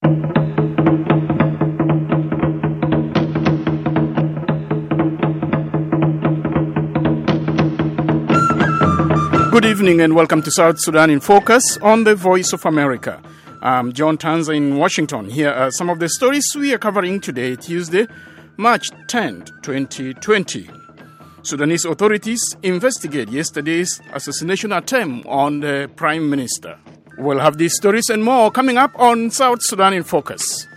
Good evening and welcome to South Sudan in Focus on the Voice of America. I'm John Tanza in Washington. Here are some of the stories we are covering today, Tuesday, March 10, 2020. Sudanese authorities investigate yesterday's assassination attempt on the Prime Minister. We'll have these stories and more coming up on South Sudan in Focus.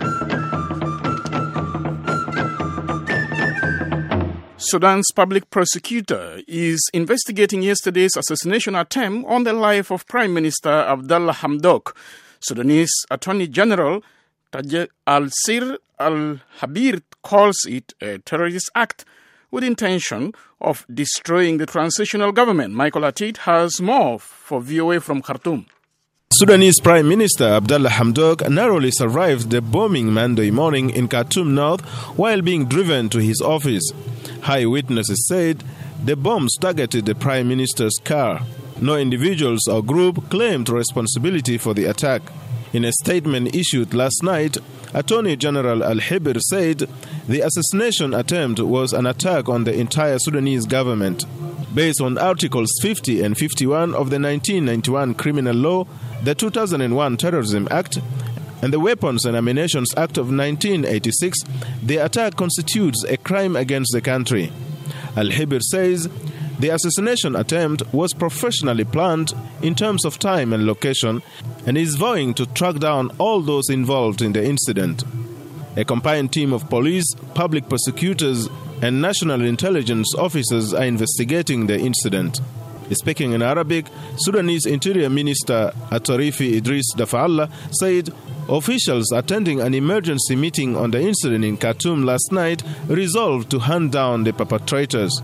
Sudan's public prosecutor is investigating yesterday's assassination attempt on the life of Prime Minister Abdallah Hamdok. Sudanese Attorney General Tajer al-Sir al-Habir calls it a terrorist act with intention of destroying the transitional government. Michael Atit has more for VOA from Khartoum. Sudanese Prime Minister Abdallah Hamdok narrowly survived the bombing Monday morning in Khartoum North while being driven to his office. High witnesses said the bombs targeted the Prime Minister's car. No individuals or group claimed responsibility for the attack. In a statement issued last night, Attorney General Al-Habir said the assassination attempt was an attack on the entire Sudanese government. Based on Articles 50 and 51 of the 1991 Criminal Law, the 2001 Terrorism Act, and the Weapons and Ammunition Act of 1986, the attack constitutes a crime against the country. Al-Habir says the assassination attempt was professionally planned in terms of time and location and is vowing to track down all those involved in the incident. A combined team of police, public prosecutors, and national intelligence officers are investigating the incident. Speaking in Arabic, Sudanese Interior Minister Atarifi Idris Dafa'allah said officials attending an emergency meeting on the incident in Khartoum last night resolved to hunt down the perpetrators.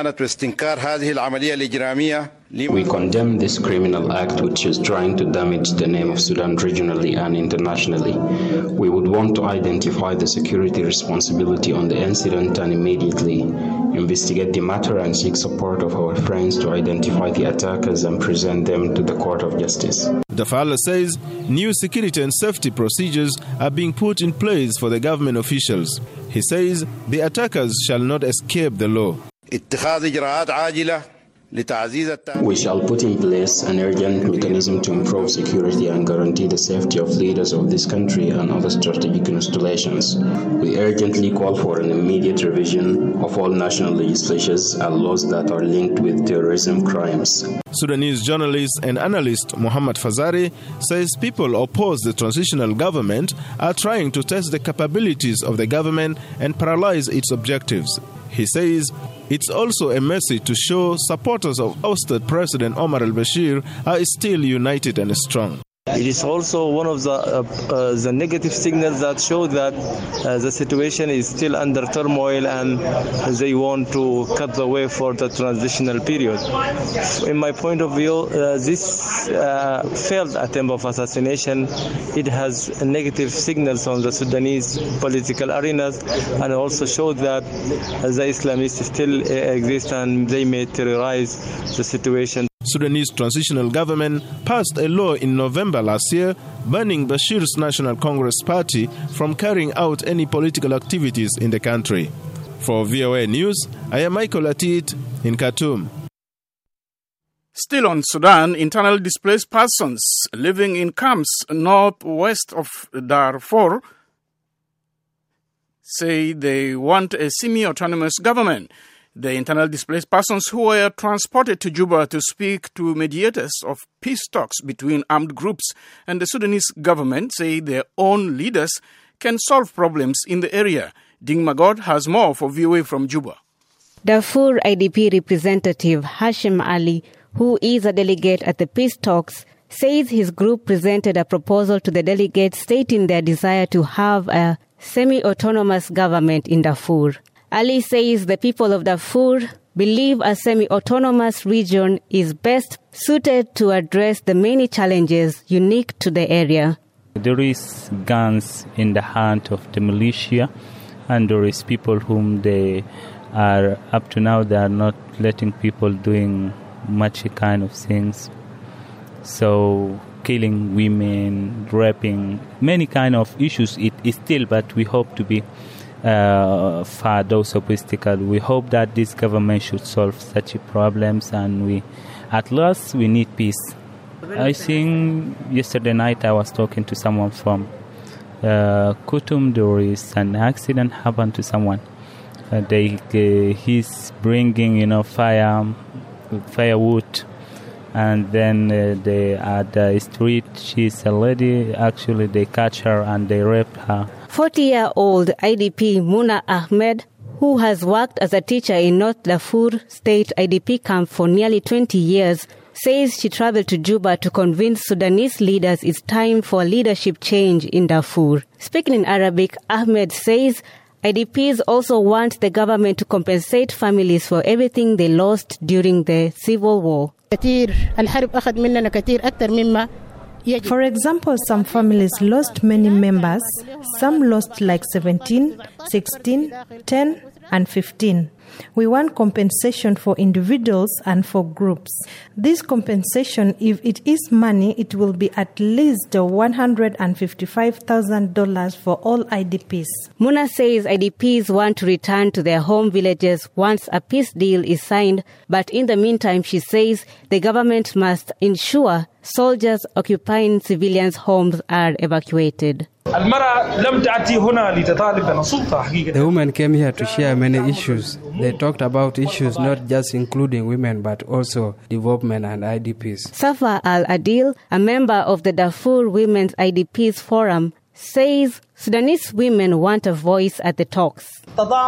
We condemn this criminal act which is trying to damage the name of Sudan regionally and internationally. We would want to identify the security responsibility on the incident and immediately investigate the matter and seek support of our friends to identify the attackers and present them to the court of justice. Dafa'allah says new security and safety procedures are being put in place for the government officials. He says the attackers shall not escape the law. We shall put in place an urgent mechanism to improve security and guarantee the safety of leaders of this country and other strategic installations. We urgently call for an immediate revision of all national legislations and laws that are linked with terrorism crimes. Sudanese journalist and analyst Muhammad Fazari says people opposed the transitional government are trying to test the capabilities of the government and paralyze its objectives. He says it's also a message to show supporters of ousted President Omar al-Bashir are still united and strong. It is also one of the negative signals that show that the situation is still under turmoil and they want to cut the way for the transitional period. In my point of view, this failed attempt of assassination, it has negative signals on the Sudanese political arenas and also showed that the Islamists still exist and they may terrorize the situation. Sudanese transitional government passed a law in November last year banning Bashir's National Congress Party from carrying out any political activities in the country. For VOA News, I am Michael Atit in Khartoum. Still on Sudan, internal displaced persons living in camps northwest of Darfur say they want a semi-autonomous government. The internal displaced persons who were transported to Juba to speak to mediators of peace talks between armed groups and the Sudanese government say their own leaders can solve problems in the area. Ding Magod has more for VOA from Juba. Darfur IDP representative Hashim Ali, who is a delegate at the peace talks, says his group presented a proposal to the delegates stating their desire to have a semi-autonomous government in Darfur. Ali says the people of Darfur believe a semi-autonomous region is best suited to address the many challenges unique to the area. There is guns in the hand of the militia, and there is people whom they are, up to now, they are not letting people doing much kind of things. So killing women, raping, many kind of issues. It is still, but we hope to be far those obstacles. We hope that this government should solve such problems, and at last we need peace. I think yesterday night I was talking to someone from Kutum. There is an accident happened to someone. He's bringing firewood, and then they at the street. She's a lady. Actually, they catch her and they rape her. 40-year-old IDP Muna Ahmed, who has worked as a teacher in North Darfur State IDP camp for nearly 20 years, says she traveled to Juba to convince Sudanese leaders it's time for leadership change in Darfur. Speaking in Arabic, Ahmed says IDPs also want the government to compensate families for everything they lost during the civil war. For example, some families lost many members. Some lost like 17, 16, 10, and 15. We want compensation for individuals and for groups. This compensation, if it is money, it will be at least $155,000 for all IDPs. Muna says IDPs want to return to their home villages once a peace deal is signed, but in the meantime, she says the government must ensure soldiers occupying civilians' homes are evacuated. The women came here to share many issues. They talked about issues not just including women but also development and IDPs. Safa Al-Adil, a member of the Darfur Women's IDPs Forum, says Sudanese women want a voice at the talks.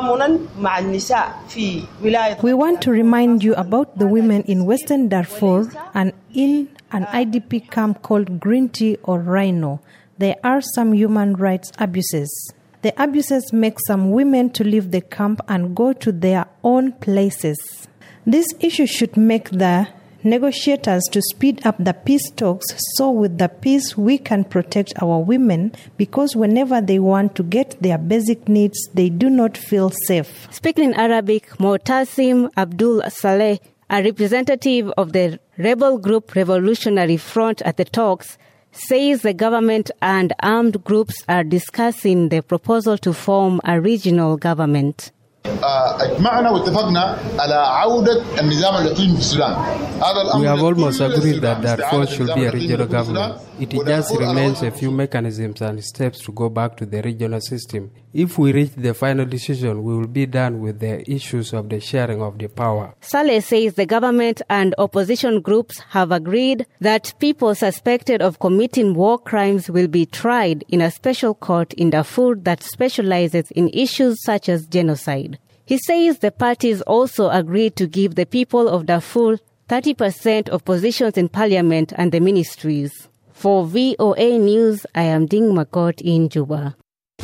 We want to remind you about the women in Western Darfur and in an IDP camp called Green Tea or Rhino. There are some human rights abuses. The abuses make some women to leave the camp and go to their own places. This issue should make the negotiators to speed up the peace talks, so with the peace we can protect our women, because whenever they want to get their basic needs, they do not feel safe. Speaking in Arabic, Mu'tasim Abdul Saleh, a representative of the rebel group Revolutionary Front at the talks, says the government and armed groups are discussing the proposal to form a regional government. We have almost agreed that Darfur should be a regional government. It just remains a few mechanisms and steps to go back to the regional system. If we reach the final decision, we will be done with the issues of the sharing of the power. Saleh says the government and opposition groups have agreed that people suspected of committing war crimes will be tried in a special court in Darfur that specializes in issues such as genocide. He says the parties also agreed to give the people of Darfur 30% of positions in parliament and the ministries. For VOA News, I am Ding Makot in Juba.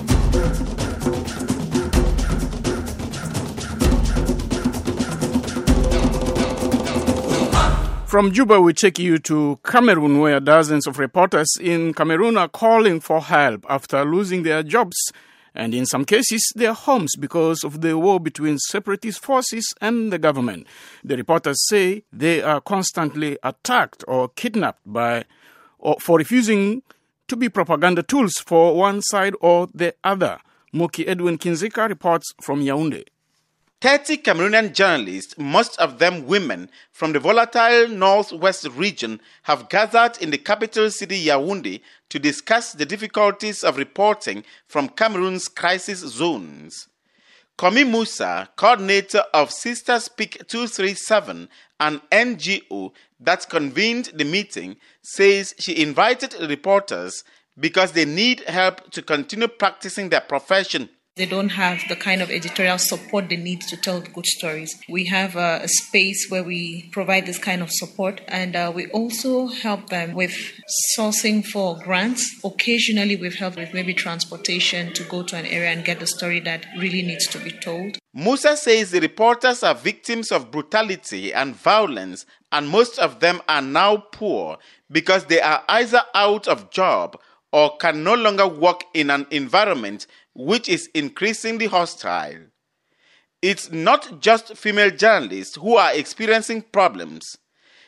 From Juba, we take you to Cameroon, where dozens of reporters in Cameroon are calling for help after losing their jobs and in some cases their homes because of the war between separatist forces and the government. The reporters say they are constantly attacked or kidnapped for refusing to be propaganda tools for one side or the other. Muki Edwin Kinzika reports from Yaoundé. 30 Cameroonian journalists, most of them women, from the volatile northwest region have gathered in the capital city Yaoundé to discuss the difficulties of reporting from Cameroon's crisis zones. Komi Musa, coordinator of Sister Speak 237, an NGO that convened the meeting, says she invited reporters because they need help to continue practicing their profession. They don't have the kind of editorial support they need to tell good stories. We have a space where we provide this kind of support, and we also help them with sourcing for grants. Occasionally, we've helped with maybe transportation to go to an area and get the story that really needs to be told. Musa says the reporters are victims of brutality and violence, and most of them are now poor because they are either out of job or can no longer work in an environment which is increasingly hostile. It's not just female journalists who are experiencing problems.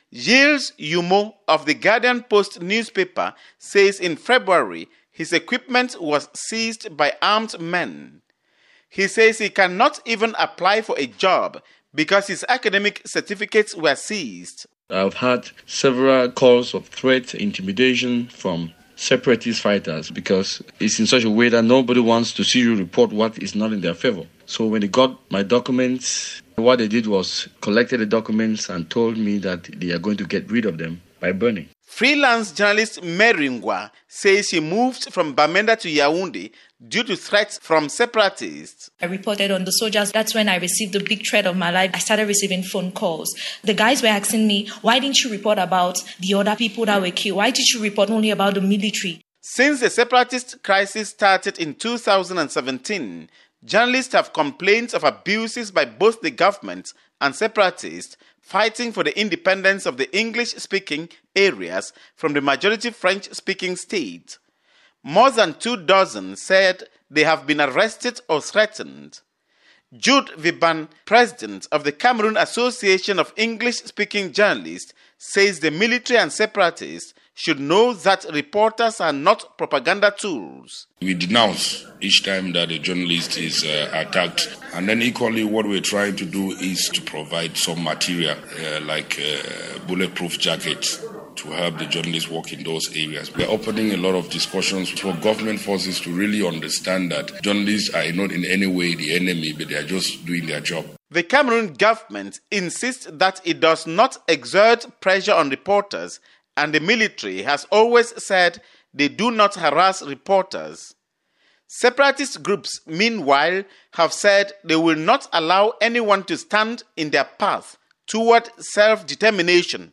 Gilles Yumo of the Guardian Post newspaper says in February his equipment was seized by armed men. He says he cannot even apply for a job because his academic certificates were seized. I've had several calls of threat, intimidation from separatist fighters because it's in such a way that nobody wants to see you report what is not in their favor. So when they got my documents, what they did was collected the documents and told me that they are going to get rid of them by burning. Freelance journalist Meringwa says he moved from Bamenda to Yaoundé due to threats from separatists. I reported on the soldiers. That's when I received the big threat of my life. I started receiving phone calls. The guys were asking me, why didn't you report about the other people that were killed? Why did you report only about the military? Since the separatist crisis started in 2017, journalists have complained of abuses by both the government and separatists fighting for the independence of the English-speaking areas from the majority French-speaking state. More than 24 said they have been arrested or threatened. Jude Viban, president of the Cameroon Association of English-speaking journalists, says the military and separatists should know that reporters are not propaganda tools. We denounce each time that a journalist is attacked. And then equally what we're trying to do is to provide some material like bulletproof jackets to help the journalists work in those areas. We're opening a lot of discussions for government forces to really understand that journalists are not in any way the enemy, but they are just doing their job. The Cameroon government insists that it does not exert pressure on reporters, and the military has always said they do not harass reporters. Separatist groups, meanwhile, have said they will not allow anyone to stand in their path toward self-determination.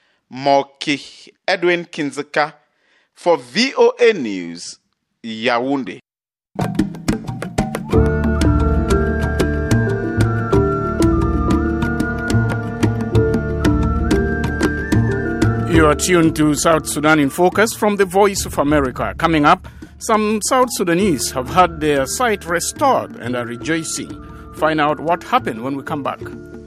Moki Edwin Kinzeka for VOA News, Yaoundé. You are tuned to South Sudan in Focus from the Voice of America. Coming up, some South Sudanese have had their sight restored and are rejoicing. Find out what happened when we come back.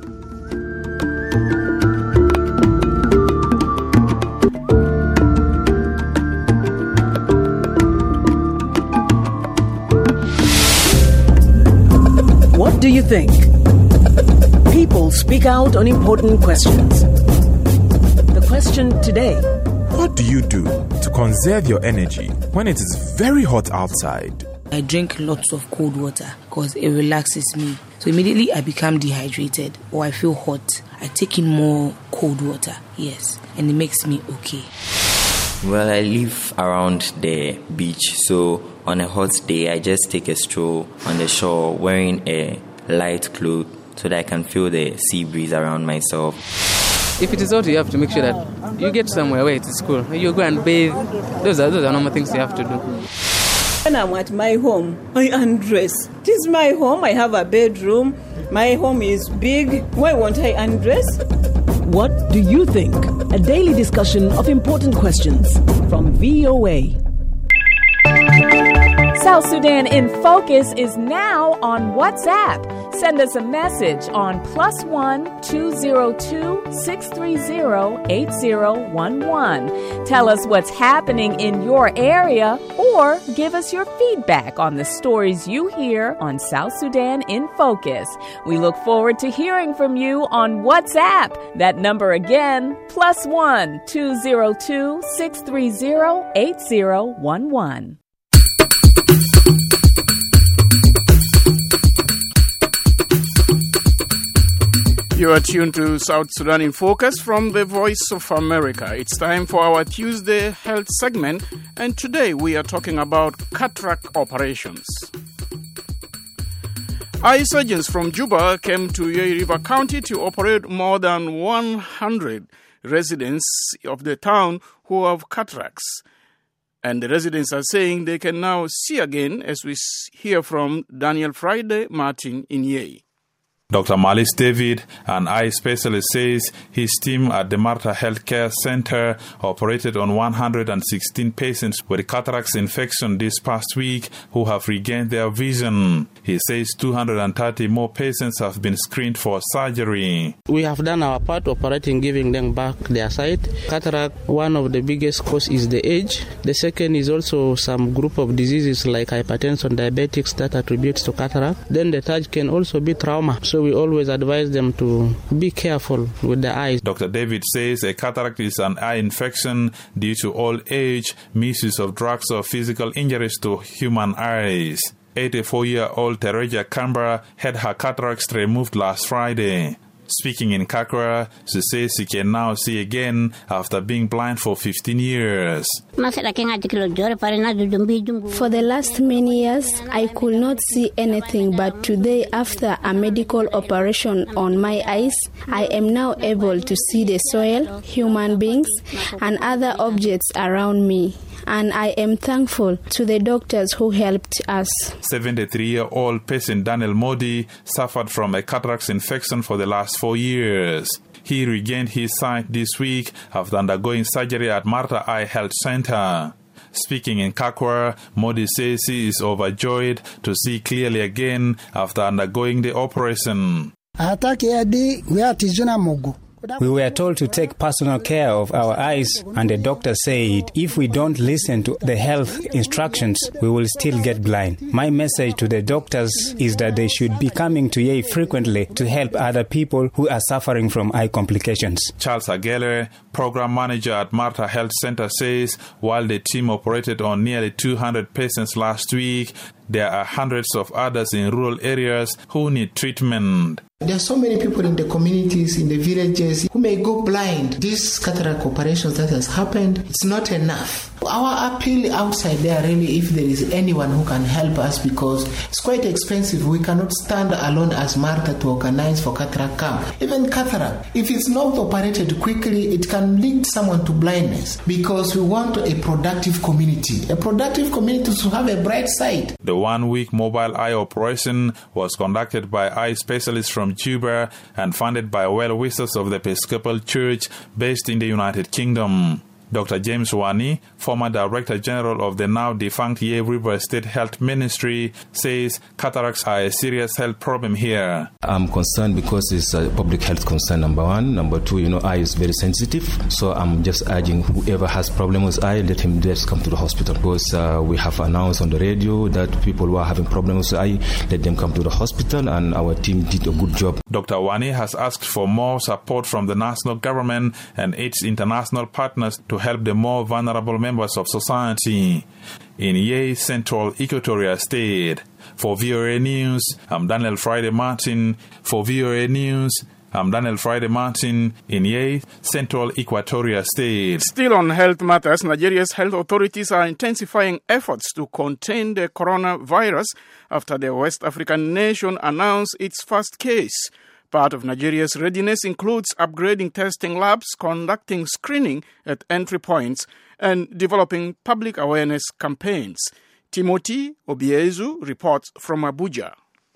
What do you think? People speak out on important questions. The question today: what do you do to conserve your energy when it is very hot outside? I drink lots of cold water because it relaxes me. So immediately I become dehydrated or I feel hot, I take in more cold water, yes, and it makes me okay. Well, I live around the beach, so on a hot day I just take a stroll on the shore wearing a light cloth so that I can feel the sea breeze around myself. If it is hot, you have to make sure that you get somewhere where it is cool. You go and bathe. Those are normal things you have to do. When I'm at my home, I undress. It is my home. I have a bedroom. My home is big. Why won't I undress? What do you think? A daily discussion of important questions from VOA. South Sudan in Focus is now on WhatsApp. Send us a message on +1 202 630 8011. Tell us what's happening in your area or give us your feedback on the stories you hear on South Sudan in Focus. We look forward to hearing from you on WhatsApp. That number again, +1 202 630 8011. You are tuned to South Sudan in Focus from the Voice of America. It's time for our Tuesday health segment, and today we are talking about cataract operations. Eye surgeons from Juba came to Yei River County to operate more than 100 residents of the town who have cataracts. And the residents are saying they can now see again, as we hear from Daniel Friday Martin in Yei. Dr. Malis David, an eye specialist, says his team at the Martha Healthcare Center operated on 116 patients with cataracts infection this past week who have regained their vision. He says 230 more patients have been screened for surgery. We have done our part operating, giving them back their sight. Cataract, one of the biggest cause is the age. The second is also some group of diseases like hypertension, diabetics that attributes to cataract. Then the third can also be trauma. So we always advise them to be careful with the eyes. Dr. David says a cataract is an eye infection due to old age, misuse of drugs or physical injuries to human eyes. 84-year-old Tereja Canberra had her cataracts removed last Friday. Speaking in Kakra, she says she can now see again after being blind for 15 years. For the last many years, I could not see anything, but today, after a medical operation on my eyes, I am now able to see the soil, human beings, and other objects around me. And I am thankful to the doctors who helped us. 73-year-old patient Daniel Modi suffered from a cataract infection for the last 4 years. He regained his sight this week after undergoing surgery at Martha Eye Health Center. Speaking in Kakwa, Modi says he is overjoyed to see clearly again after undergoing the operation. We were told to take personal care of our eyes, and the doctor said if we don't listen to the health instructions, we will still get blind. My message to the doctors is that they should be coming to Yei frequently to help other people who are suffering from eye complications. Charles Agele, program manager at Martha Health Center, says while the team operated on nearly 200 patients last week, there are hundreds of others in rural areas who need treatment. There are so many people in the communities, in the villages, who may go blind. These cataract operations that has happened, it's not enough. Our appeal outside there really, if there is anyone who can help us, because it's quite expensive. We cannot stand alone as Martha to organize for cataract camp. Even cataract, if it's not operated quickly, it can lead someone to blindness, because we want a productive community. A productive community to have a bright side. The one-week mobile eye operation was conducted by eye specialists from Juba and funded by well-wishers of the Episcopal Church based in the United Kingdom. Dr. James Wani, former Director General of the now defunct Yei River State Health Ministry, says cataracts are a serious health problem here. I'm concerned because it's a public health concern, number one. Number two, eye is very sensitive. So I'm just urging whoever has problems with eye, let him just come to the hospital. Because we have announced on the radio that people who are having problems with eye, let them come to the hospital, and our team did a good job. Dr. Wani has asked for more support from the national government and its international partners to help the more vulnerable members of society. In Yei, Central Equatoria State. For VOA News, I'm Daniel Friday Martin. For VOA News, I'm Daniel Friday Martin in Yei, Central Equatoria State. Still on health matters, Nigeria's health authorities are intensifying efforts to contain the coronavirus after the West African nation announced its first case. Part of Nigeria's readiness includes upgrading testing labs, conducting screening at entry points, and developing public awareness campaigns. Timothy Obiezu reports from Abuja.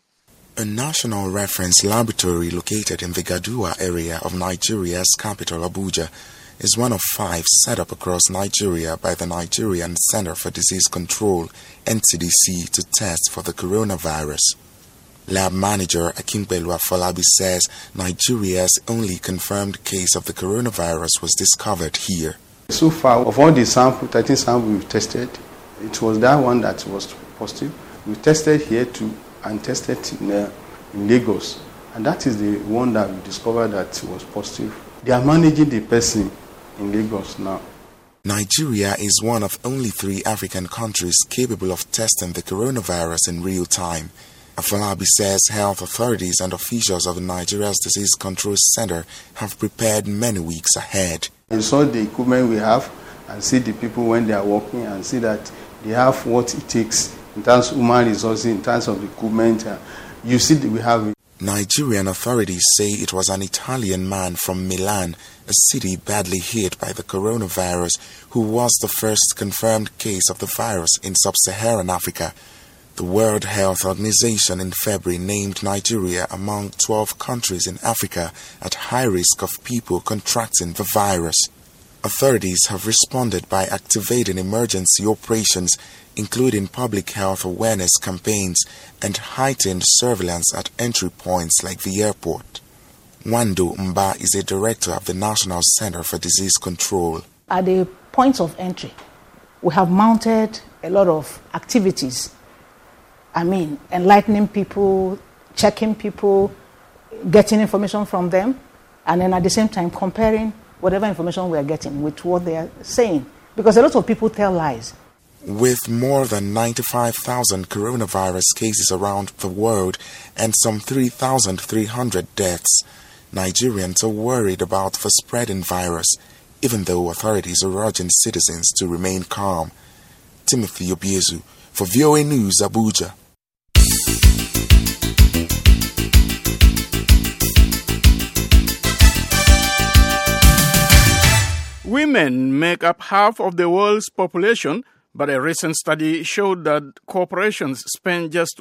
A national reference laboratory located in the Gadua area of Nigeria's capital, Abuja, is one of 5 set up across Nigeria by the Nigerian Center for Disease Control, NCDC, to test for the coronavirus. Lab manager Akinpelu Afolabi says Nigeria's only confirmed case of the coronavirus was discovered here. So far, of all the 13 samples we've tested, it was that one that was positive. We tested here too and tested in Lagos. And that is the one that we discovered that was positive. They are managing the person in Lagos now. Nigeria is one of only 3 African countries capable of testing the coronavirus in real time. Afolabi says health authorities and officials of Nigeria's Disease Control Center have prepared many weeks ahead. You saw the equipment we have and see the people when they are working and see that they have what it takes in terms of human resources, in terms of equipment. You see that we have it. Nigerian authorities say it was an Italian man from Milan, a city badly hit by the coronavirus, who was the first confirmed case of the virus in sub-Saharan Africa. The World Health Organization in February named Nigeria among 12 countries in Africa at high risk of people contracting the virus. Authorities have responded by activating emergency operations, including public health awareness campaigns and heightened surveillance at entry points like the airport. Wando Mba is a director of the National Center for Disease Control. At the points of entry, we have mounted a lot of activities. Enlightening people, checking people, getting information from them, and then at the same time comparing whatever information we are getting with what they are saying. Because a lot of people tell lies. With more than 95,000 coronavirus cases around the world and some 3,300 deaths, Nigerians are worried about the spreading virus, even though authorities are urging citizens to remain calm. Timothy Obiezu for VOA News, Abuja. Women make up half of the world's population, but a recent study showed that corporations spend just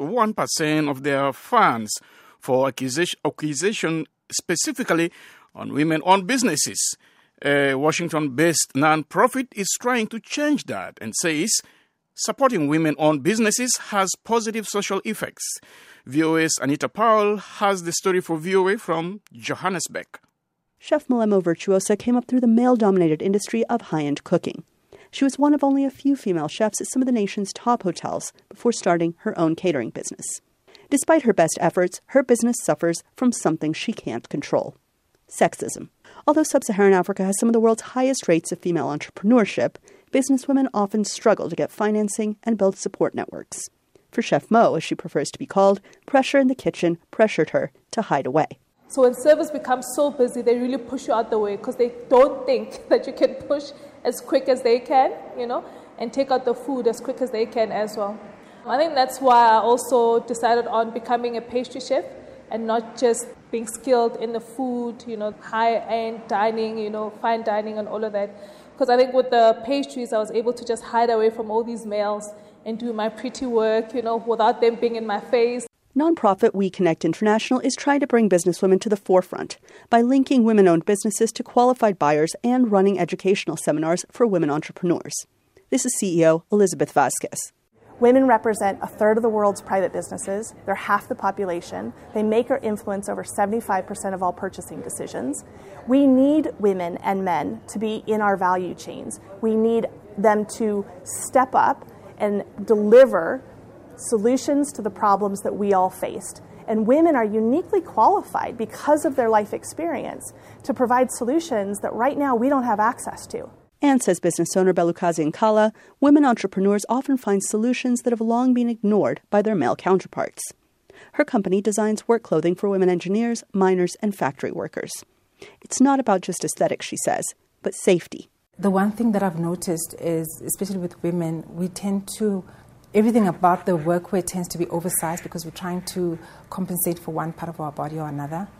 1% of their funds for acquisition specifically on women-owned businesses. A Washington-based non-profit is trying to change that and says supporting women-owned businesses has positive social effects. VOA's Anita Powell has the story for VOA from Johannesburg. Chef Malemo Virtuosa came up through the male-dominated industry of high-end cooking. She was one of only a few female chefs at some of the nation's top hotels before starting her own catering business. Despite her best efforts, her business suffers from something she can't control: sexism. Although sub-Saharan Africa has some of the world's highest rates of female entrepreneurship, businesswomen often struggle to get financing and build support networks. For Chef Mo, as she prefers to be called, pressure in the kitchen pressured her to hide away. So when servers become so busy, they really push you out the way because they don't think that you can push as quick as they can, and take out the food as quick as they can as well. I think that's why I also decided on becoming a pastry chef and not just being skilled in the food, high-end dining, fine dining and all of that. Because I think with the pastries, I was able to just hide away from all these males and do my pretty work, without them being in my face. Nonprofit We Connect International is trying to bring businesswomen to the forefront by linking women-owned businesses to qualified buyers and running educational seminars for women entrepreneurs. This is CEO Elizabeth Vasquez. Women represent a third of the world's private businesses. They're half the population. They make or influence over 75% of all purchasing decisions. We need women and men to be in our value chains. We need them to step up and deliver solutions to the problems that we all faced. And women are uniquely qualified because of their life experience to provide solutions that right now we don't have access to. And, says business owner Belukazi Nkala, women entrepreneurs often find solutions that have long been ignored by their male counterparts. Her company designs work clothing for women engineers, miners, and factory workers. It's not about just aesthetics, she says, but safety. The one thing that I've noticed is, especially with women, we tend to everything about the workwear tends to be oversized because we're trying to compensate for one part of our body or another.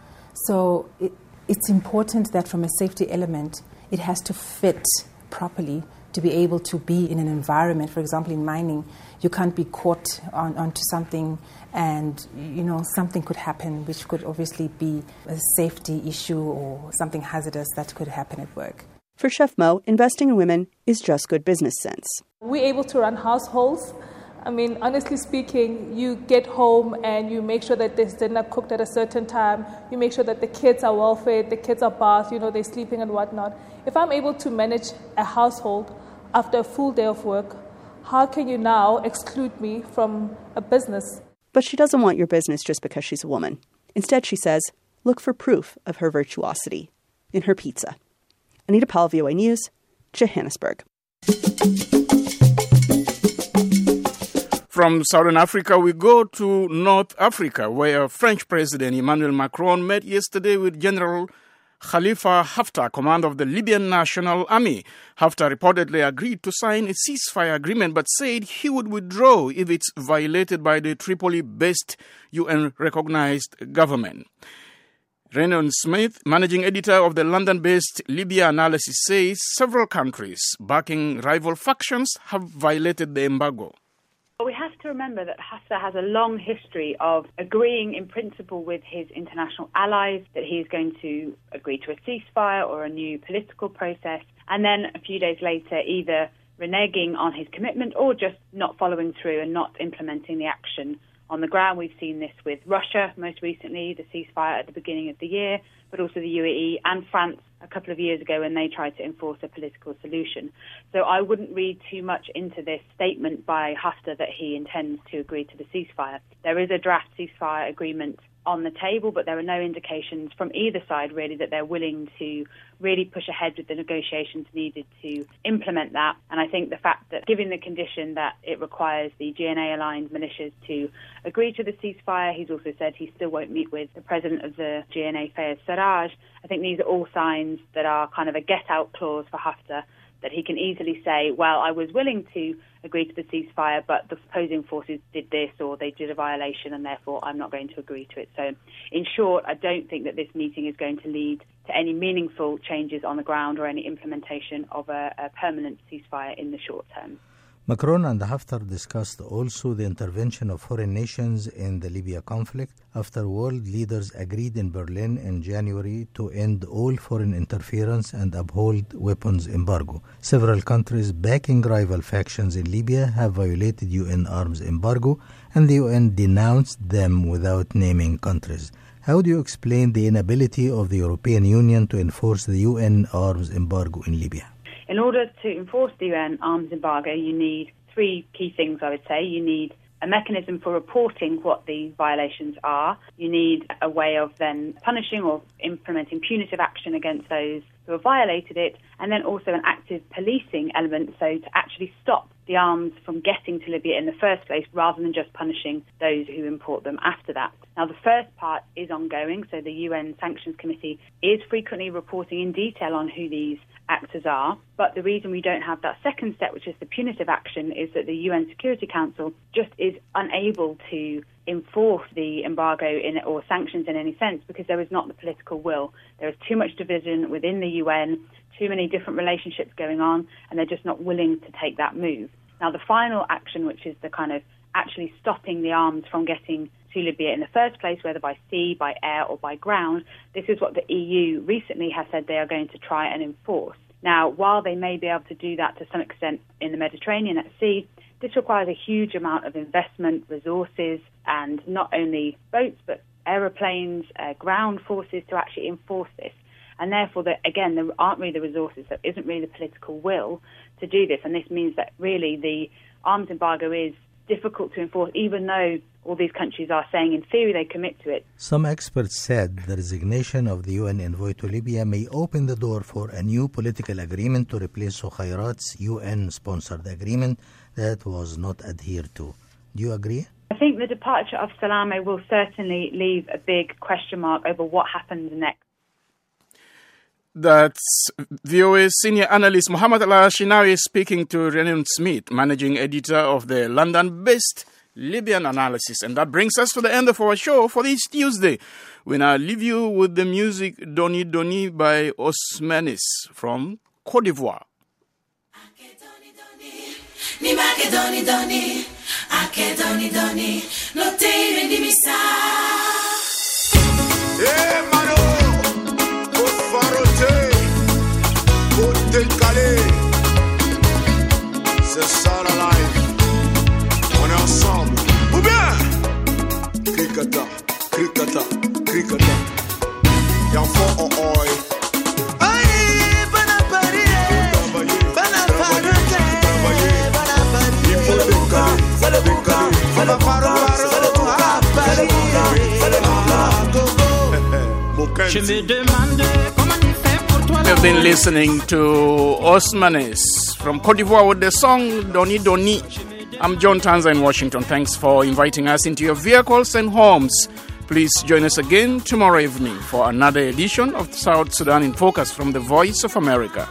So it's important that from a safety element, it has to fit properly to be able to be in an environment. For example, in mining, you can't be caught onto something and, something could happen, which could obviously be a safety issue or something hazardous that could happen at work. For Chef Mo, investing in women is just good business sense. We're able to run households. Honestly speaking, you get home and you make sure that there's dinner cooked at a certain time. You make sure that the kids are well fed, the kids are bathed, they're sleeping and whatnot. If I'm able to manage a household after a full day of work, how can you now exclude me from a business? But she doesn't want your business just because she's a woman. Instead, she says, look for proof of her virtuosity in her pizza. Anita Powell, VOA News, Johannesburg. From Southern Africa, we go to North Africa, where French President Emmanuel Macron met yesterday with General Khalifa Haftar, commander of the Libyan National Army. Haftar reportedly agreed to sign a ceasefire agreement, but said he would withdraw if it's violated by the Tripoli-based UN-recognized government. Renan Smith, managing editor of the London-based Libya Analysis, says several countries backing rival factions have violated the embargo. But we have to remember that Haftar has a long history of agreeing in principle with his international allies that he is going to agree to a ceasefire or a new political process, and then a few days later either reneging on his commitment or just not following through and not implementing the action on the ground. We've seen this with Russia most recently, the ceasefire at the beginning of the year, but also the UAE and France a couple of years ago when they tried to enforce a political solution. So I wouldn't read too much into this statement by Haftar that he intends to agree to the ceasefire. There is a draft ceasefire agreement on the table, but there are no indications from either side really that they're willing to really push ahead with the negotiations needed to implement that. And I think the fact that, given the condition that it requires the GNA-aligned militias to agree to the ceasefire, he's also said he still won't meet with the president of the GNA, Fayez Sarraj. I think these are all signs that are kind of a get-out clause for Haftar, that he can easily say, well, I was willing to agree to the ceasefire, but the opposing forces did this or they did a violation and therefore I'm not going to agree to it. So in short, I don't think that this meeting is going to lead to any meaningful changes on the ground or any implementation of a permanent ceasefire in the short term. Macron and Haftar discussed also the intervention of foreign nations in the Libya conflict after world leaders agreed in Berlin in January to end all foreign interference and uphold weapons embargo. Several countries backing rival factions in Libya have violated UN arms embargo, and the UN denounced them without naming countries. How do you explain the inability of the European Union to enforce the UN arms embargo in Libya? In order to enforce the UN arms embargo, you need three key things, I would say. You need a mechanism for reporting what the violations are. You need a way of then punishing or implementing punitive action against those who have violated it, and then also an active policing element, so to actually stop the arms from getting to Libya in the first place rather than just punishing those who import them after that. Now, the first part is ongoing, so the UN Sanctions Committee is frequently reporting in detail on who these actors are, but the reason we don't have that second step, which is the punitive action, is that the UN Security Council just is unable to enforce the embargo or sanctions in any sense because there is not the political will. There is too much division within the UN, too many different relationships going on, and they're just not willing to take that move. Now, the final action, which is the kind of actually stopping the arms from getting to Libya in the first place, whether by sea, by air or by ground, this is what the EU recently has said they are going to try and enforce. Now, while they may be able to do that to some extent in the Mediterranean at sea, this requires a huge amount of investment, resources, and not only boats, but aeroplanes, ground forces to actually enforce this. And therefore, again, there aren't really the resources, there isn't really the political will to do this. And this means that really the arms embargo is difficult to enforce, even though all these countries are saying in theory they commit to it. Some experts said the resignation of the UN envoy to Libya may open the door for a new political agreement to replace Sukhairat's UN-sponsored agreement that was not adhered to. Do you agree? I think the departure of Salameh will certainly leave a big question mark over what happens next. That's VOA senior analyst Muhammad Al-Ashinawi speaking to Rhiannon Smith, managing editor of the London-based Libyan Analysis. And that brings us to the end of our show for this Tuesday. We now leave you with the music Doni Doni by Osmanis from Côte d'Ivoire. C'est ça la life. On est ensemble. Ou bien Krikata, Krikata, Krikata. Y'en font en oi. Aïe, Banapari, Banapari, il faut le décaler, c'est le décaler. C'est le Je me demande comment il fait pour toi. We've been listening to Osmanis from Côte d'Ivoire with the song Doni Doni. I'm John Tanza in Washington. Thanks for inviting us into your vehicles and homes. Please join us again tomorrow evening for another edition of South Sudan in Focus from the Voice of America.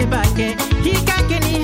bake, kika keni